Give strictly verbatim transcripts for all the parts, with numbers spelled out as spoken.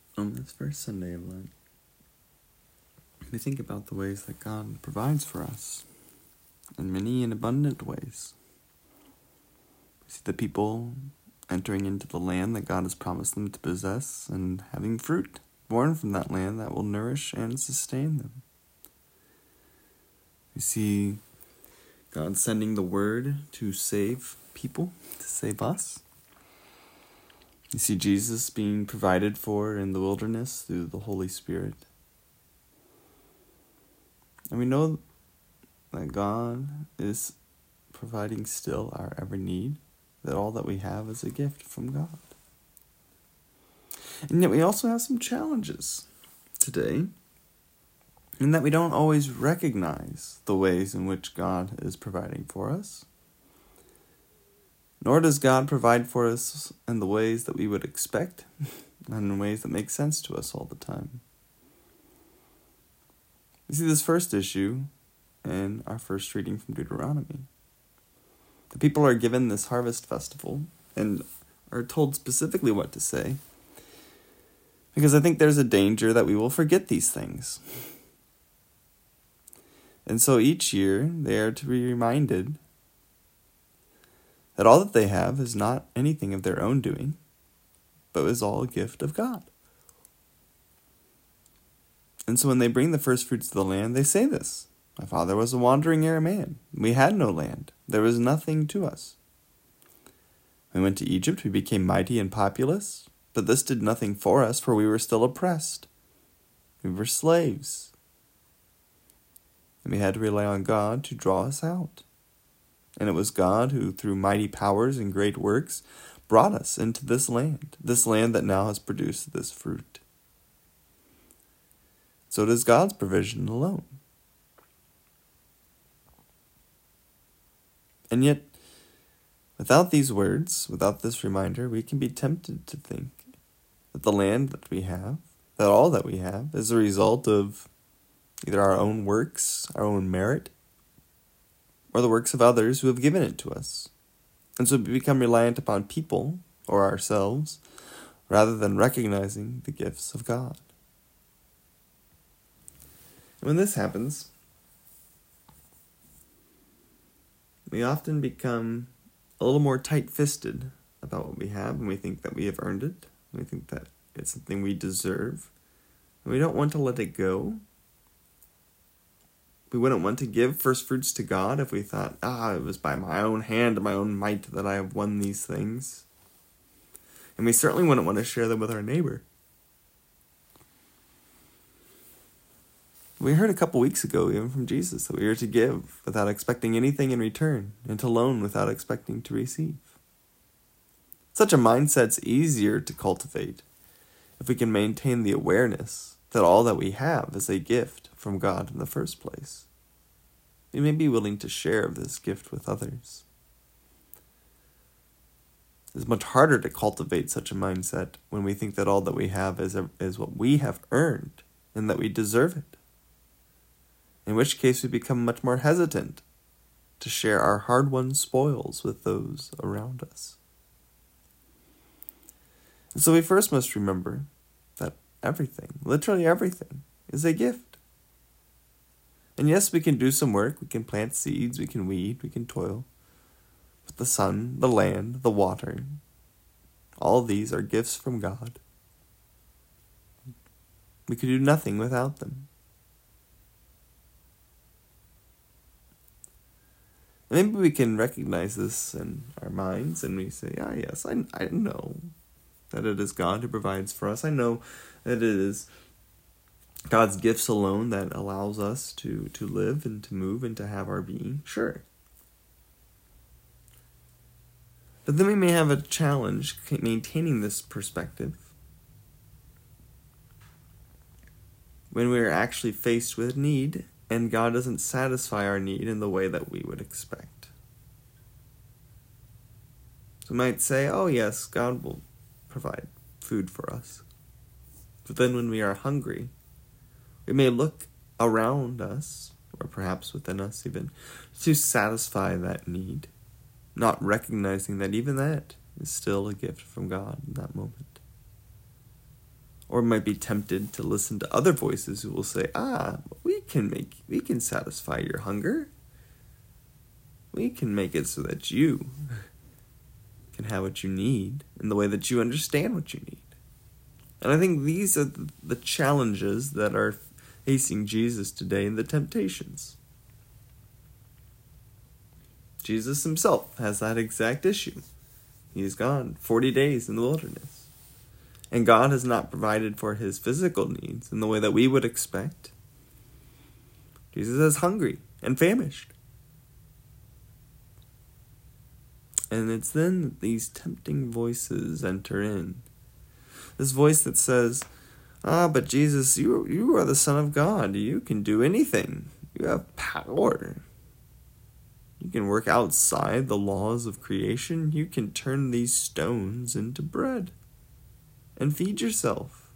On this first Sunday of Lent, we think about the ways that God provides for us in many and abundant ways. We see the people entering into the land that God has promised them to possess and having fruit born from that land that will nourish and sustain them. We see God sending the word to save people, to save us. You see Jesus being provided for in the wilderness through the Holy Spirit. And we know that God is providing still our every need, that all that we have is a gift from God. And yet we also have some challenges today, in that we don't always recognize the ways in which God is providing for us. Nor does God provide for us in the ways that we would expect and in ways that make sense to us all the time. We see this first issue in our first reading from Deuteronomy. The people are given this harvest festival and are told specifically what to say, because I think there's a danger that we will forget these things. And so each year they are to be reminded that all that they have is not anything of their own doing, but is all a gift of God. And so when they bring the first fruits of the land, they say this: "My father was a wandering Aramean. We had no land. There was nothing to us. We went to Egypt. We became mighty and populous. But this did nothing for us, for we were still oppressed. We were slaves. And we had to rely on God to draw us out. And it was God who, through mighty powers and great works, brought us into this land, this land that now has produced this fruit." So it is God's provision alone. And yet, without these words, without this reminder, we can be tempted to think that the land that we have, that all that we have, is a result of either our own works, our own merit, or the works of others who have given it to us. And so we become reliant upon people or ourselves rather than recognizing the gifts of God. And when this happens, we often become a little more tight-fisted about what we have, and we think that we have earned it. We think that it's something we deserve, and we don't want to let it go. We wouldn't want to give first fruits to God if we thought, ah, it was by my own hand, my own might that I have won these things. And we certainly wouldn't want to share them with our neighbor. We heard a couple weeks ago, even from Jesus, that we are to give without expecting anything in return, and to loan without expecting to receive. Such a mindset's easier to cultivate if we can maintain the awareness that all that we have is a gift from God in the first place. We may be willing to share this gift with others. It's much harder to cultivate such a mindset when we think that all that we have is, a, is what we have earned and that we deserve it. In which case we become much more hesitant to share our hard-won spoils with those around us. And so we first must remember that everything, literally everything, is a gift. And yes, we can do some work, we can plant seeds, we can weed, we can toil. But the sun, the land, the water, all these are gifts from God. We could do nothing without them. Maybe we can recognize this in our minds and we say, ah, yes, I, I know that it is God who provides for us. I know that it is God's gifts alone that allows us to, to live and to move and to have our being. Sure. But then we may have a challenge maintaining this perspective when we are actually faced with need and God doesn't satisfy our need in the way that we would expect. So we might say, oh yes, God will provide food for us. But then when we are hungry, we may look around us, or perhaps within us even, to satisfy that need, not recognizing that even that is still a gift from God in that moment. Or might be tempted to listen to other voices who will say, ah, we can make, we can satisfy your hunger. We can make it so that you can have what you need in the way that you understand what you need. And I think these are the challenges that are facing Jesus today in the temptations. Jesus himself has that exact issue. He's gone forty days in the wilderness. And God has not provided for his physical needs in the way that we would expect. Jesus is hungry and famished. And it's then that these tempting voices enter in. This voice that says, ah, but Jesus, you, you are the Son of God. You can do anything. You have power. You can work outside the laws of creation. You can turn these stones into bread and feed yourself.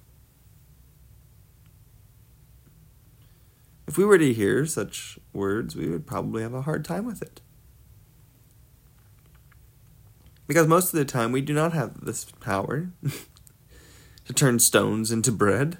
If we were to hear such words, we would probably have a hard time with it. Because most of the time we do not have this power to turn stones into bread.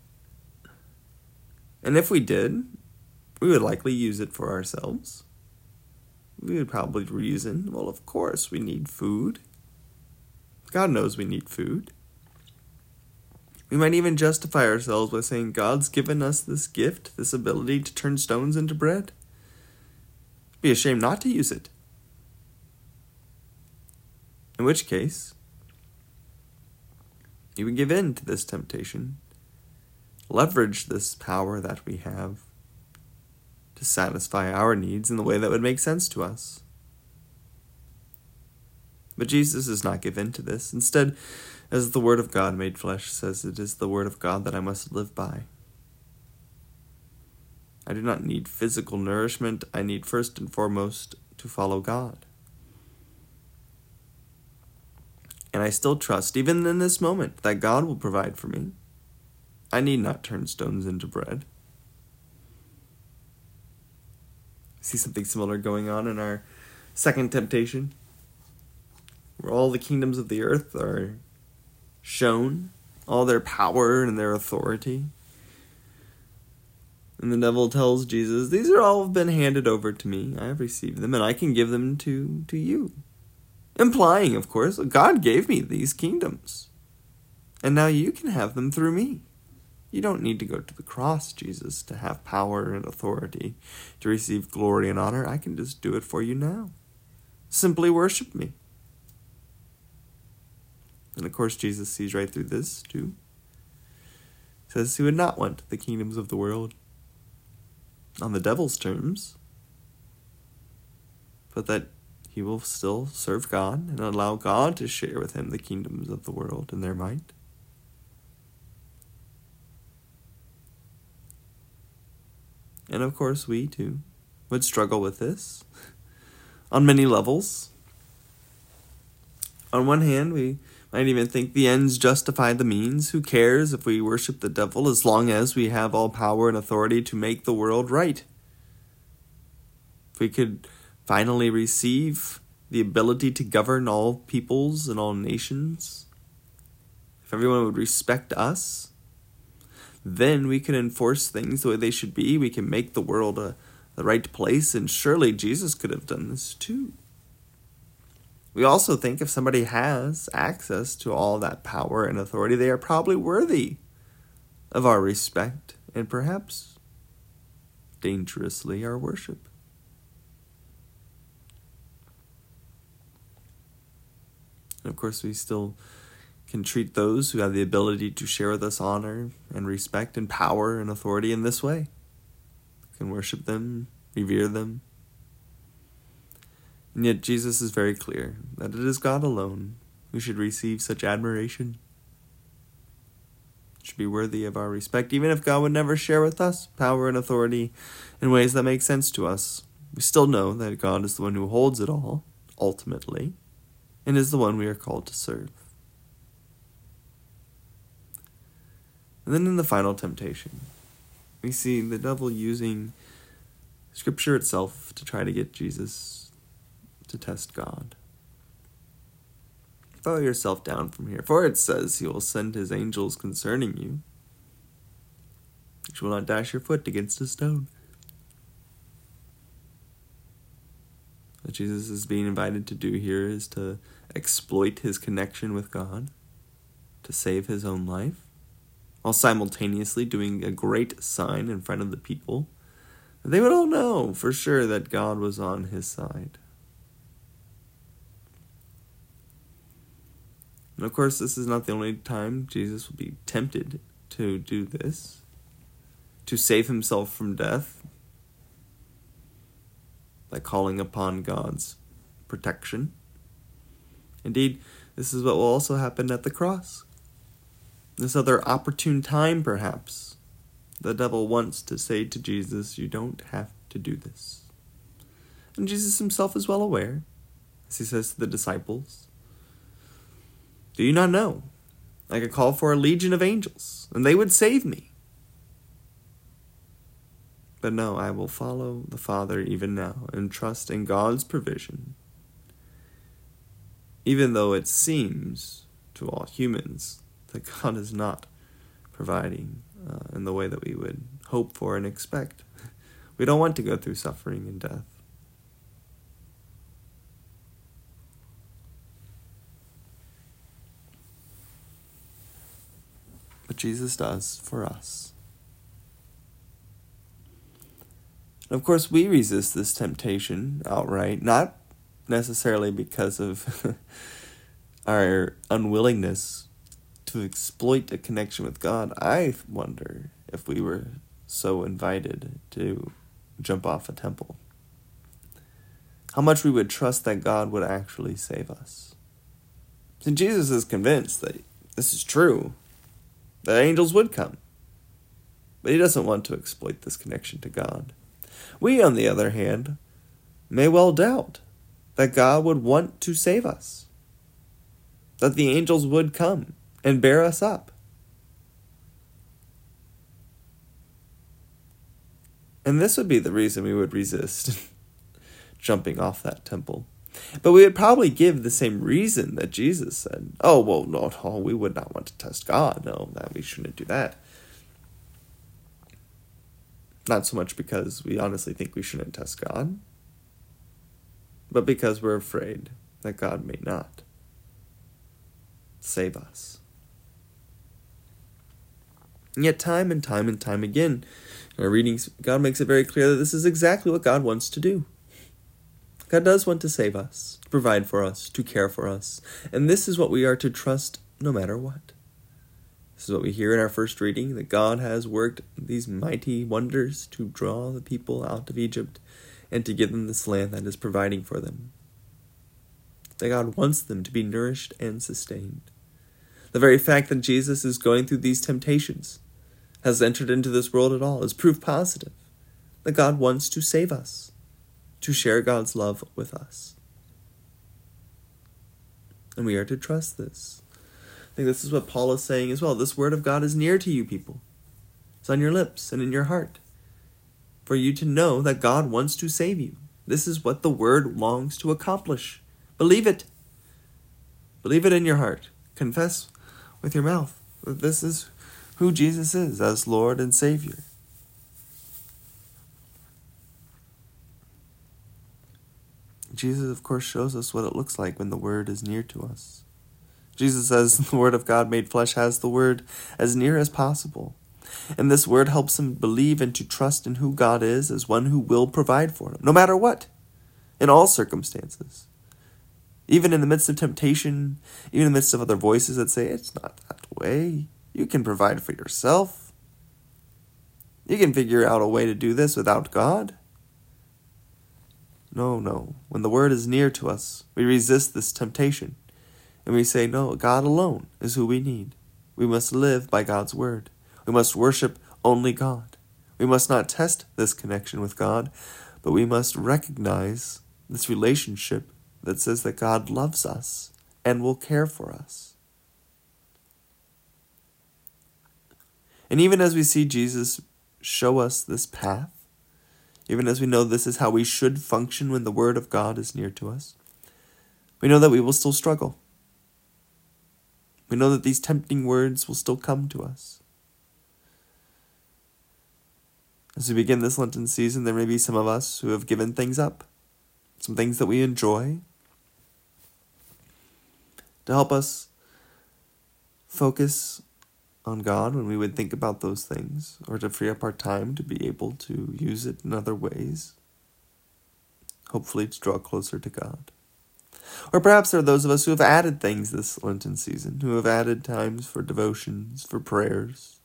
And if we did, we would likely use it for ourselves. We would probably reason, well, of course, we need food. God knows we need food. We might even justify ourselves by saying God's given us this gift, this ability to turn stones into bread. It'd be a shame not to use it. In which case, you would give in to this temptation, leverage this power that we have to satisfy our needs in the way that would make sense to us. But Jesus does not give in to this. Instead, as the Word of God made flesh says, it is the Word of God that I must live by. I do not need physical nourishment. I need first and foremost to follow God. And I still trust, even in this moment, that God will provide for me. I need not turn stones into bread. See something similar going on in our second temptation, where all the kingdoms of the earth are shown, all their power and their authority. And the devil tells Jesus, these are all been handed over to me. I have received them, and I can give them to, to you. Implying, of course, God gave me these kingdoms, and now you can have them through me. You don't need to go to the cross, Jesus, to have power and authority, to receive glory and honor. I can just do it for you now. Simply worship me. And of course, Jesus sees right through this, too. He says he would not want the kingdoms of the world on the devil's terms, but that he will still serve God and allow God to share with him the kingdoms of the world and their might. And of course, we too would struggle with this on many levels. On one hand, we might even think the ends justify the means. Who cares if we worship the devil as long as we have all power and authority to make the world right? If we could finally receive the ability to govern all peoples and all nations, if everyone would respect us, then we can enforce things the way they should be. We can make the world a, the right place, and surely Jesus could have done this too. We also think if somebody has access to all that power and authority, they are probably worthy of our respect and perhaps dangerously our worship. And of course, we still can treat those who have the ability to share with us honor and respect and power and authority in this way. We can worship them, revere them. And yet Jesus is very clear that it is God alone who should receive such admiration, should be worthy of our respect, even if God would never share with us power and authority in ways that make sense to us. We still know that God is the one who holds it all, ultimately, and is the one we are called to serve. And then in the final temptation, we see the devil using Scripture itself to try to get Jesus to test God. throw yourself down from here. For it says he will send his angels concerning you, which will not dash your foot against a stone. What Jesus is being invited to do here is to exploit his connection with God, to save his own life, while simultaneously doing a great sign in front of the people. They would all know for sure that God was on his side. And of course, this is not the only time Jesus will be tempted to do this, to save himself from death by calling upon God's protection. Indeed, this is what will also happen at the cross. This other opportune time, perhaps, the devil wants to say to Jesus, you don't have to do this. And Jesus himself is well aware, as he says to the disciples, do you not know? I could call for a legion of angels, and they would save me. But no, I will follow the Father even now and trust in God's provision, even though it seems to all humans that God is not providing uh, in the way that we would hope for and expect. We don't want to go through suffering and death. But Jesus does for us. And of course, we resist this temptation outright, not necessarily because of our unwillingness to exploit a connection with God. I wonder if we were so invited to jump off a temple, how much we would trust that God would actually save us. See, Jesus is convinced that this is true, that angels would come, but he doesn't want to exploit this connection to God. We, on the other hand, may well doubt that God would want to save us, that the angels would come and bear us up. And this would be the reason we would resist jumping off that temple. But we would probably give the same reason that Jesus said, oh, well, no, no, we would not want to test God. No, that we shouldn't do that. Not so much because we honestly think we shouldn't test God, but because we're afraid that God may not save us. And yet time and time and time again, in our readings, God makes it very clear that this is exactly what God wants to do. God does want to save us, to provide for us, to care for us. And this is what we are to trust no matter what. This is what we hear in our first reading, that God has worked these mighty wonders to draw the people out of Egypt and to give them this land that is providing for them. That God wants them to be nourished and sustained. The very fact that Jesus is going through these temptations, has entered into this world at all, is proof positive that God wants to save us, to share God's love with us. And we are to trust this. I think this is what Paul is saying as well. This word of God is near to you, people. It's on your lips and in your heart, for you to know that God wants to save you. This is what the word longs to accomplish. Believe it. Believe it in your heart. Confess with your mouth that this is who Jesus is as Lord and Savior. Jesus, of course, shows us what it looks like when the Word is near to us. Jesus says the Word of God made flesh has the Word as near as possible. And this Word helps him believe and to trust in who God is as one who will provide for him, no matter what, in all circumstances. Even in the midst of temptation, even in the midst of other voices that say, it's not that way. You can provide for yourself. You can figure out a way to do this without God. No, no. When the Word is near to us, we resist this temptation. And we say, no, God alone is who we need. We must live by God's Word. We must worship only God. We must not test this connection with God, but we must recognize this relationship that says that God loves us and will care for us. And even as we see Jesus show us this path, even as we know this is how we should function when the Word of God is near to us, we know that we will still struggle. We know that these tempting words will still come to us. As we begin this Lenten season, there may be some of us who have given things up, some things that we enjoy, to help us focus on God when we would think about those things, or to free up our time to be able to use it in other ways, hopefully to draw closer to God. Or perhaps there are those of us who have added things this Lenten season, who have added times for devotions, for prayers,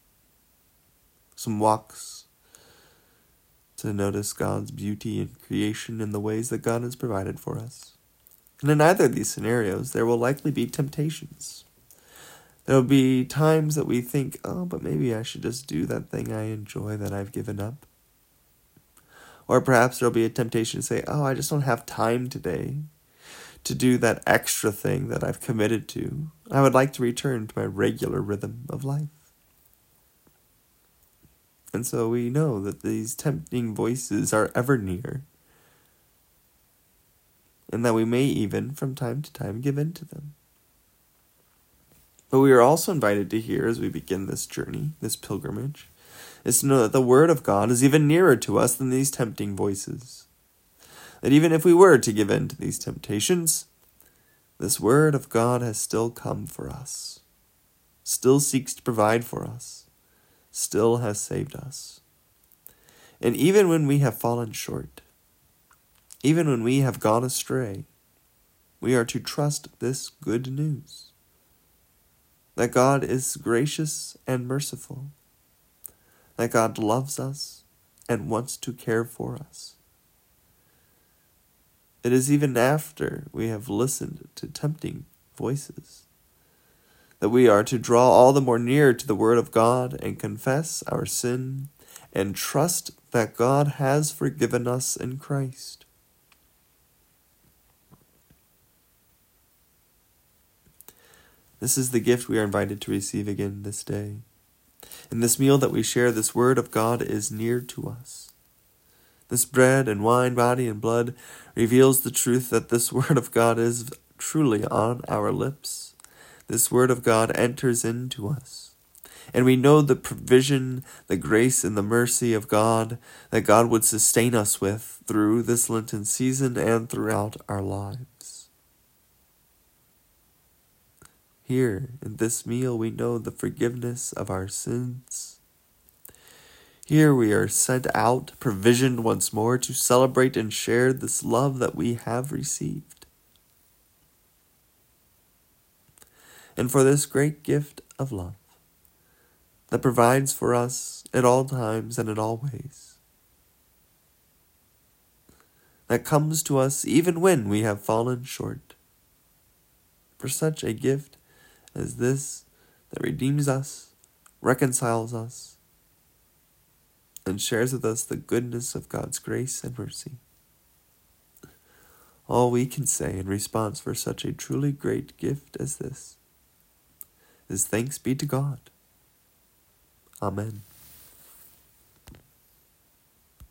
some walks to notice God's beauty in creation and the ways that God has provided for us. And in either of these scenarios, there will likely be temptations. There will be times that we think, oh, but maybe I should just do that thing I enjoy that I've given up. Or perhaps there will be a temptation to say, oh, I just don't have time today to do that extra thing that I've committed to. I would like to return to my regular rhythm of life. And so we know that these tempting voices are ever near, and that we may even, from time to time, give in to them. But we are also invited to hear, as we begin this journey, this pilgrimage, is to know that the Word of God is even nearer to us than these tempting voices. That even if we were to give in to these temptations, this Word of God has still come for us, still seeks to provide for us, still has saved us. And even when we have fallen short, even when we have gone astray, we are to trust this good news, that God is gracious and merciful, that God loves us and wants to care for us. It is even after we have listened to tempting voices that we are to draw all the more near to the Word of God and confess our sin and trust that God has forgiven us in Christ. This is the gift we are invited to receive again this day. In this meal that we share, this Word of God is near to us. This bread and wine, body and blood, reveals the truth that this Word of God is truly on our lips. This Word of God enters into us. And we know the provision, the grace, and the mercy of God that God would sustain us with through this Lenten season and throughout our lives. Here, in this meal, we know the forgiveness of our sins. Here we are sent out, provisioned once more to celebrate and share this love that we have received. And for this great gift of love that provides for us at all times and in all ways, that comes to us even when we have fallen short. For such a gift as this that redeems us, reconciles us, and shares with us the goodness of God's grace and mercy. All we can say in response for such a truly great gift as this is thanks be to God. Amen.